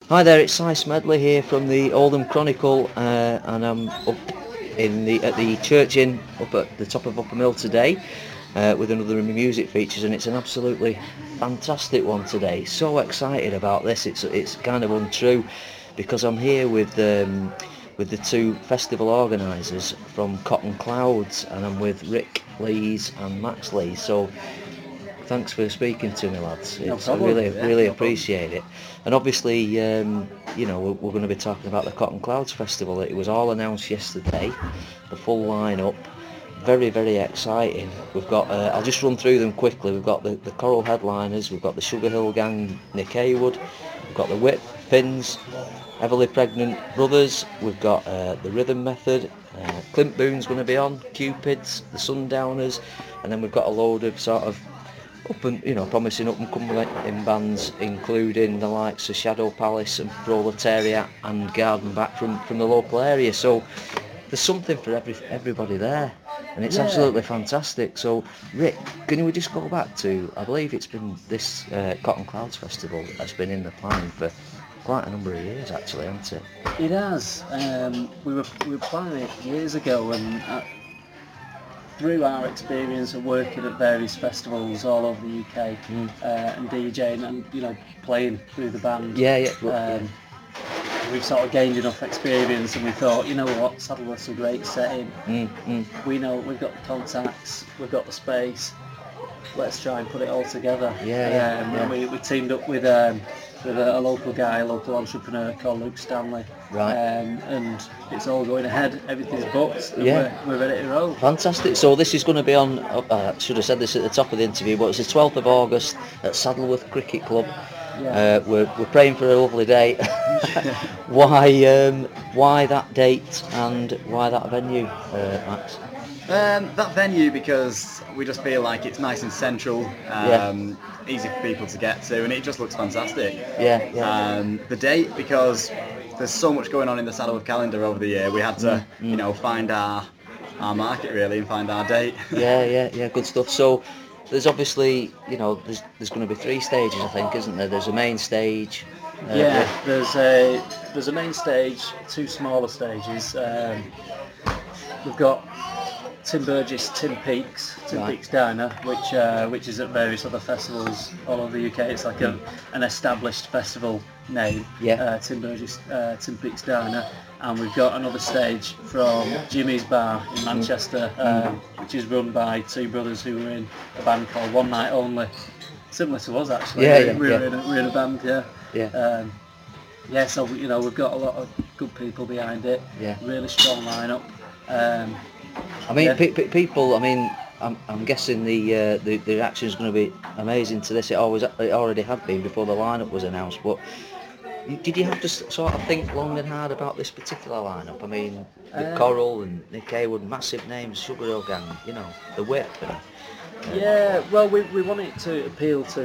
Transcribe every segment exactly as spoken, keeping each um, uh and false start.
Hi there, it's Si Smedley here from the Oldham Chronicle, uh, and I'm up in the at the Church Inn up at the top of Upper Mill today uh, with another of my music features, and it's an absolutely fantastic one today. So excited about this, it's it's kind of untrue because I'm here with um, with the two festival organisers from Cotton Clouds, and I'm with Rick Lees and Max Lees. So thanks for speaking to me, lads. No It's, I problem. really, Yeah, really no problem. appreciate it. And obviously, um, you know, we're, we're going to be talking about the Cotton Clouds Festival. It was all announced yesterday, the full line-up. Very, very exciting. We've got, uh, I'll just run through them quickly. We've got the, the Coral Headliners, we've got the Sugar Hill Gang, Nick Haywood, we've got the Whip Pins, Everly Pregnant Brothers, we've got uh, the Rhythm Method, uh, Clint Boone's going to be on, Cupids, the Sundowners, and then we've got a load of sort of up and you know promising up and coming in bands, including the likes of Shadow Palace and Proletariat and Garden Back from, from the local area. So there's something for every everybody there, and it's Yeah. absolutely fantastic. So Rick, can we just go back to, I believe it's been this uh, Cotton Clouds Festival that's been in the planning for quite a number of years actually, hasn't it? It has. Um, we were we were planning it years ago, and uh, through our experience of working at various festivals all over the U K Mm. uh, and DJing and you know playing through the band, Yeah, yeah, look, um, we've sort of gained enough experience, and we thought, you know what, Saddleworth's a great setting. yeah. Mm, mm. We know we've got the contacts, we've got the space. Let's try and put it all together. Yeah, yeah, um, yeah. And we, we teamed up with um, with a, a local guy, a local entrepreneur called Luke Stanley. Right. Um, and it's all going ahead. Everything's booked. And Yeah. we're, we're ready to roll. Fantastic. So this is going to be on, uh, I should have said this at the top of the interview, but it's the twelfth of August at Saddleworth Cricket Club. Yeah. Uh, we're, we're praying for a lovely day. why um, why that date and why that venue, uh, Max? Um, that venue, because we just feel like it's nice and central, um, easy for people to get to, and it just looks fantastic. Yeah, yeah. Um, the date, because there's so much going on in the Saddleworth calendar over the year, we had to, Mm, you know, find our our market really and find our date. yeah, yeah, yeah, good stuff. So there's obviously, you know, there's, there's going to be three stages, I think, isn't there? There's a main stage. Uh, Yeah, there's a there's a main stage, two smaller stages. Um, we've got Tim Burgess, Tim Peaks, Tim Right. Peaks Diner, which uh, which is at various other festivals all over the U K. It's like a, an established festival name. Yeah. Uh, Tim Burgess, uh, Tim Peaks Diner, and we've got another stage from Jimmy's Bar in Manchester, um, which is run by two brothers who were in a band called One Night Only, similar to us actually. Yeah, we, yeah, we yeah. were in a, we were in a band, yeah. Yeah. Um, yeah, so you know we've got a lot of good people behind it. Yeah. Really strong lineup. Um, I mean, yeah. pe- pe- people. I mean, I'm, I'm guessing the uh, the the reaction is going to be amazing to this. It always it already had been before the lineup was announced. But did you have to s- sort of think long and hard about this particular lineup? I mean, the Uh, Coral and Nick Haywood, massive names, Sugar Hill Gang, you know, the Whip. And, Yeah, well, we we want it to appeal to,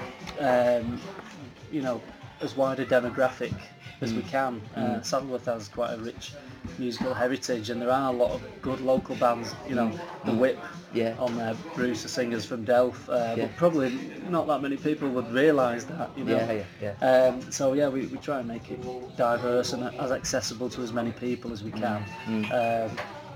um, you know, as wide a demographic as we can. Uh, Saddleworth has quite a rich musical heritage, and there are a lot of good local bands. You know, the Whip Yeah. on there, Bruce, the singers from Delft. Uh, Yeah. But probably not that many people would realise that. You know. Yeah, yeah, Um, so yeah, we, we try and make it diverse and as accessible to as many people as we can. Um,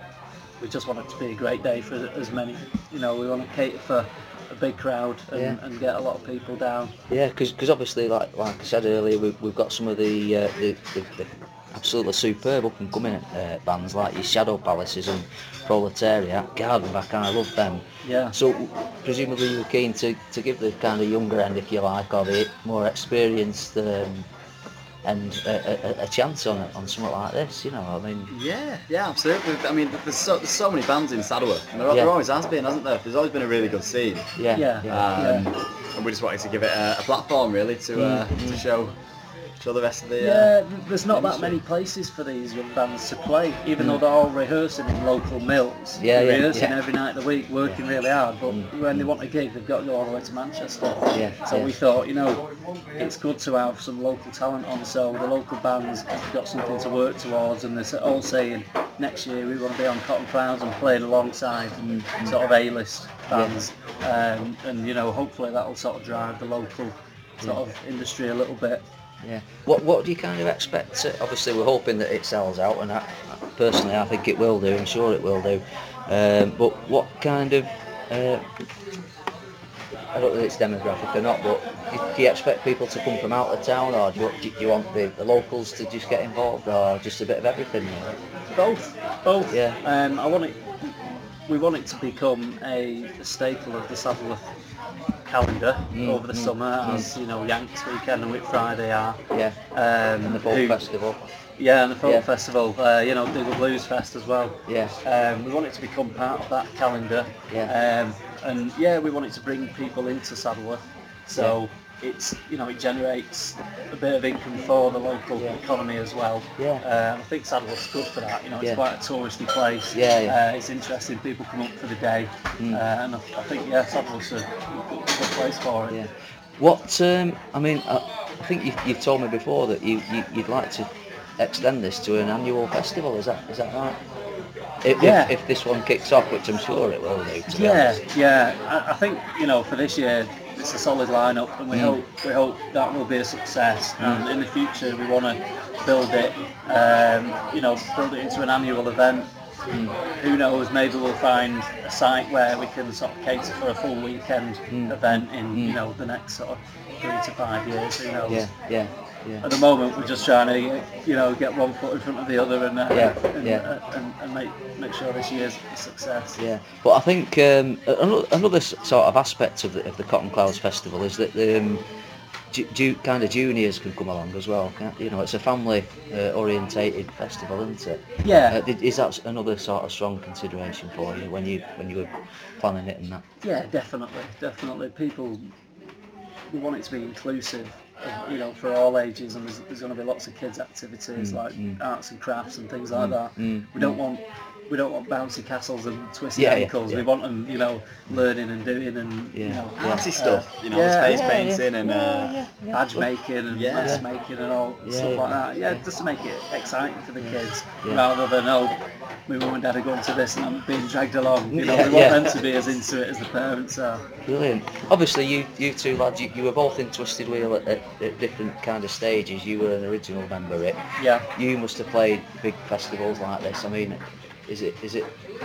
we just want it to be a great day for as many, you know, we want to cater for a big crowd and, Yeah. and get a lot of people down. Yeah, because obviously, like like I said earlier, we've, we've got some of the, uh, the, the, the absolutely superb up and coming uh, bands like your Shadow Palaces and Proletariat, Garden Back. I love them. Yeah. So presumably you were keen to, to give the kind of younger end, if you like, or the more experienced um, and a, a, a chance on it on something like this. You know, I mean, Yeah, yeah, absolutely. I mean, there's so, there's so many bands in Saddleworth, and there, Yeah. there always has been, hasn't there? There's always been a really good scene. yeah, Yeah. yeah. Um, and we just wanted to give it a, a platform really to uh, to show show the rest of the. Uh, Yeah, there's not that many places for these young bands to play, even though they're all rehearsing in local mills. Yeah, they're yeah, rehearsing yeah. every night of the week, working really hard, but when they want a gig, they've got to go all the way to Manchester. Yeah, So yeah. we thought, you know, it's good to have some local talent on, so the local bands have got something to work towards, and they're all saying, next year we want to be on Cotton Clouds and playing alongside sort of A-list bands, um, and you know, hopefully that'll sort of drive the local sort of industry a little bit. Yeah. What What do you kind of expect? To, obviously, we're hoping that it sells out, and I, personally, I think it will do. I'm sure it will do. Um, but what kind of uh, I don't know if it's demographic or not, but do, do you expect people to come from out of town, or do you, do you want the, the locals to just get involved, or just a bit of everything? You know? Both, both. Yeah. Um, I want it. We want it to become a, a staple of the Saddleworth calendar Mm, over the mm, summer, mm. as you know, Yanks Weekend and Whit Friday are. Yeah. Um, And the folk who- festival. Yeah, and the folk Yeah. festival. Uh, you know, Dougal Blues Fest as well. Yeah. Um, we want it to become part of that calendar. Yeah. Um, and yeah, we want it to bring people into Saddleworth. So it's, you know, it generates a bit of income for the local Yeah. economy as well. Yeah. Uh, I think Saddleworth's good for that. You know, it's Yeah. quite a touristy place. Yeah, yeah. Uh, it's interesting. People come up for the day, Mm. uh, and I, I think yeah, Saddleworth's a good, good place for it. Yeah. What? Um, I mean, I, I think you, you've told me before that you, you you'd like to extend this to an annual festival. Is that is that right? If, Yeah. if, if this one kicks off, which I'm sure it will do. To be Yeah, honest. yeah. I, I think, you know, for this year it's a solid lineup, and we Mm. hope we hope that will be a success. And in the future, we want to build it, um, you know, build it into an annual event. Mm. Who knows? Maybe we'll find a site where we can sort of cater for a full weekend Mm. event in, Mm. you know, the next sort of three to five years. Who knows? Yeah. Yeah. Yeah. At the moment, we're just trying to, you know, get one foot in front of the other and uh, Yeah, and, yeah. uh, and, and make make sure this year's a success. Yeah, but I think um, another, another s- sort of aspect of the, of the Cotton Clouds Festival is that the um, ju- ju- kind of juniors can come along as well. Can't, you know, it's a family uh, orientated festival, isn't it? Yeah. Uh, did- is that another sort of strong consideration for you when you when you were planning it and that? Yeah, definitely, definitely. People, we want it to be inclusive, of, you know, for all ages, and there's, there's going to be lots of kids' activities Mm, like mm. arts and crafts and things like Mm, that. mm, we don't mm. want we don't want bouncy castles and twisted Yeah, yeah, ankles. yeah. We want them, you know, learning and doing and you Yeah, know, yeah. Artsy stuff, you know, yeah, space yeah, painting and uh, badge making and Yeah. mask making and all Yeah, stuff yeah. like that. Yeah, just to make it exciting for the kids, Yeah. rather than oh, my mum and dad are going to this and I'm being dragged along. You know, Yeah, we want yeah. them to be as into it as the parents are. Brilliant. Obviously, you you two lads, you, you were both in Twisted Wheel at, at, at different kind of stages. You were an original member, Rick. Yeah. You must have played big festivals like this. I mean, is it is it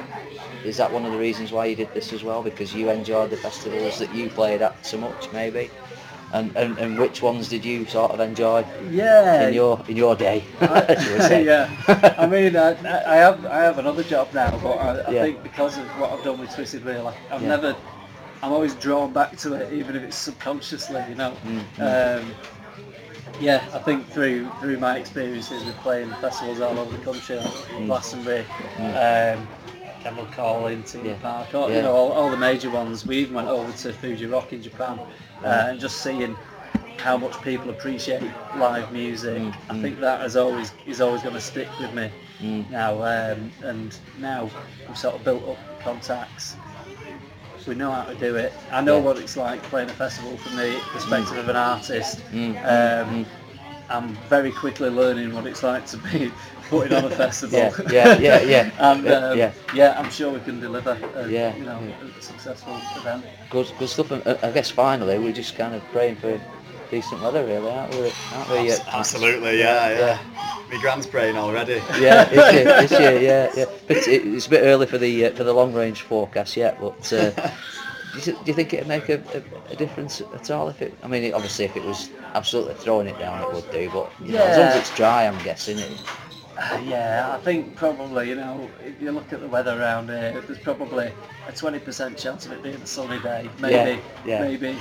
is that one of the reasons why you did this as well? Because you enjoyed the festivals that you played at so much, maybe. And and, and which ones did you sort of enjoy Yeah. in your in your day? shall we say? yeah, I mean, I, I have I have another job now, but I, I Yeah. think because of what I've done with Twisted Wheel, I, I've Yeah. never, I'm always drawn back to it, even if it's subconsciously, you know. Mm, Um, yeah, I think through through my experiences with playing festivals all over the country, like Mm. Glastonbury, um, Kendall Calling, Tea Yeah. Park, all, Yeah. you know, all, all the major ones. We even went over to Fuji Rock in Japan, uh, and just seeing how much people appreciate live music. Mm, I mm. think that is always is always going to stick with me Mm. now. Um, and now we've sort of built up contacts. We know how to do it. I know Yeah. what it's like playing a festival from the perspective of an artist. Mm, Um, I'm very quickly learning what it's like to be putting on a festival. Yeah, yeah, yeah, yeah. and Yeah, um, yeah. yeah, I'm sure we can deliver a, Yeah, you know, yeah. a successful event. Good, good stuff. And uh, I guess finally we're just kind of praying for decent weather, really, aren't we? Aren't we? Abs- absolutely, yeah, yeah. My grand's praying already. Yeah, this year, this year, yeah, yeah. But it, it's a bit early for the uh, for the long range forecast yet. But uh, do, you, do you think it'd make a, a, a difference at all if it? I mean, it, obviously, if it was absolutely throwing it down, it would do. But you know, as long as Yeah. it's dry, I'm guessing it. Uh, yeah, I think probably, you know, if you look at the weather around here, there's probably a twenty percent chance of it being a sunny day. Maybe, yeah. maybe,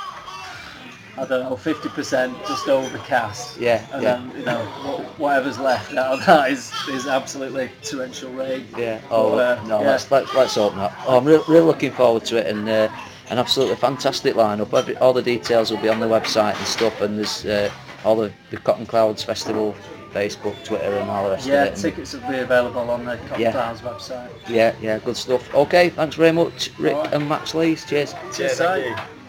I don't know, fifty percent just overcast. Yeah, And yeah. then, you know, wh- whatever's left out of that is, is absolutely torrential rain. Yeah. Oh But, uh, no, yeah. let's, let's let's hope not. Oh, I'm really, really looking forward to it, and uh, an absolutely fantastic lineup. Every, all the details will be on the website and stuff, and there's uh, all the, the Cotton Clouds Festival, Facebook, Twitter, and all the rest Yeah, of it. And- tickets will be available on the Cotton Yeah. Clouds website. Yeah, yeah, good stuff. Okay, thanks very much, Rick All right. and Max Lees. Cheers. Cheers, Cheers, thank Si. you.